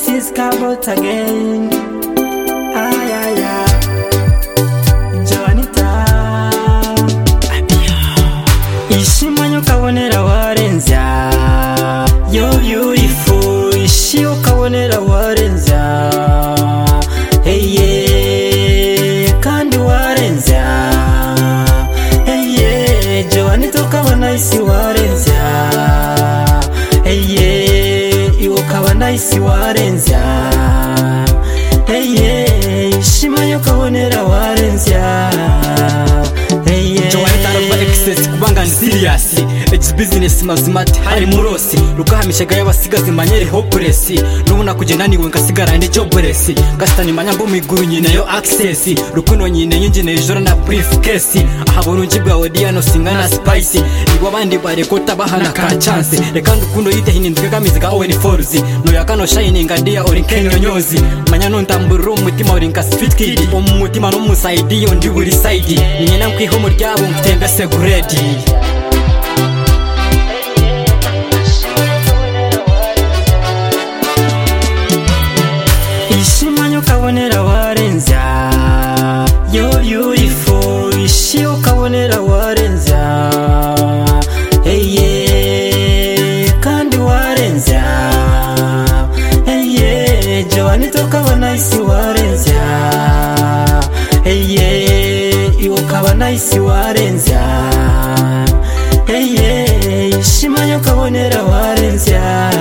is Cabot again. Ay, ay, ay. Joanita Ishimanyo kabonera warenza. You're beautiful. Ishio kabonera warenza. Hey yeah, kandi warenza. Hey yeah, Joanita kabona isi warenza. Hey yeah, iwo kabona isi warenza. Hey yeah, Ishimanyo kabonera warenza. Hey yeah, Joanita araba excess kubanga ni serious. It's business mazimati hari murosi rukahamishaga y'abasigazi manyeri hopeless nubona kugenda niwe ngasigara ndi jobless gasitani manyambo miguru nyine yo access rukuno nyine yinjine ijoro na briefcase ahabona unjibwa odiano singana spicy nibo abandi barekota bahana ka chance reka ndukundo yite hinindwe kamiziga Owen Falls no yakano shining ndia Orinkenyo nyozi manyano ntamburu umutima orinka street kid umutima no muside yo ndi buri side nyina nkwiho mu ryabo mtembe seguredi. Ishimanyo kabonera warenza. You're beautiful. Ishio kabonera warenza. Hey yeah, kandi warenza. Hey yeah, Joanita kabona isi warenza. Hey yeah, iwo kabona isi warenza. Hey yeah, Ishimanyo kabonera warenza.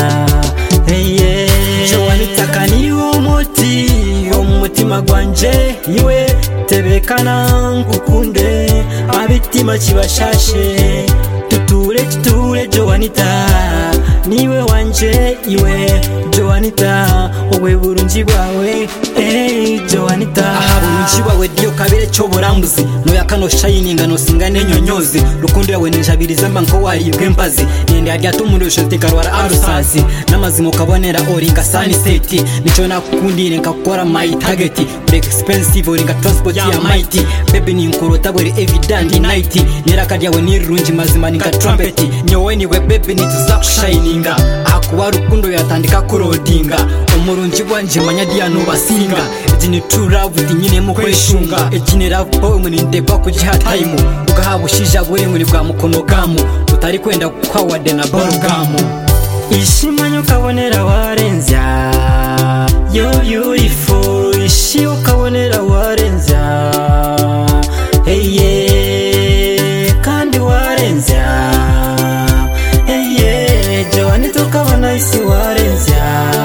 Hey yeah, Joanita kaniwo umuti umutima gwanje iwe tebekana nkukunde abitima kibashashe tuture Joanita niwe wanje iwe Joanita wowe burungi bwawe Joanita ahabunji bawe dio kabire cyo burambuzi no yakano shining no singane nyonyozi rukundo yawe ninjabiriza mbanko waribwe mbazi nende arya tumurusho tikarwara arusazi namazimo kabonera oringa sunset nico nakukundire nkakora my target break expensive oringa transport ya mighty baby ni nkurota buri evident night nirakarya we nirunji mazima ninga trumpet nyowe niwe baby nituzakushininga akuwa rukundo yatandika kurodinga umurunji wanje manyadiano basinga ejini true love tinyine mu kweshunga ejini love boy muninde bakujiha time ugahabushija buri muri bwa mukono gamu utari kwenda kwa wade na borogamu. Ishimanyo kabonera warenza. You're beautiful. Ishio kabonera warenza. Hey yeah, kandi warenza. Hey yeah, Joanita kabona isi warenza.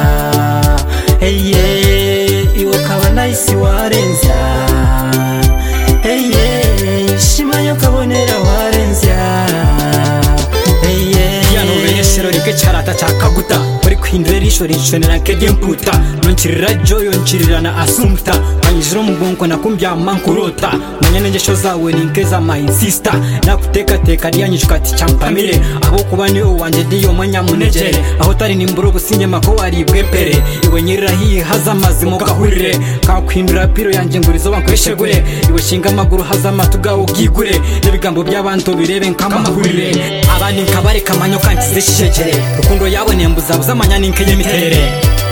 Hey yeah, iwo kabona isi warenza. Hey yeah, Ishimanyo kabonera warenza. Hey yeah, yano beneshero rike charata chakaguta bari kwindire risho rishonera kege mputa nonchirira joyo nchirirana asumta manyijiro mbonko nakumbya mankurota manyane ngesho zawe ninkeza my sister nakuteka teka ryanyishukati champamire abo kubani wanje diyo manya munejere aho tari nimburo businye mako waribwe pere iwe nyirira hi haza mazimo kahurire kakwindura piro yanje ngurizo bankweshegure iwe shinga maguru haza matuga ugigure nebigambo by'abantu birebe nkamahurire abandi nkabare kamanyo kanti zishegere rukundo yawe nembuza buzamanya ninkenye miterere.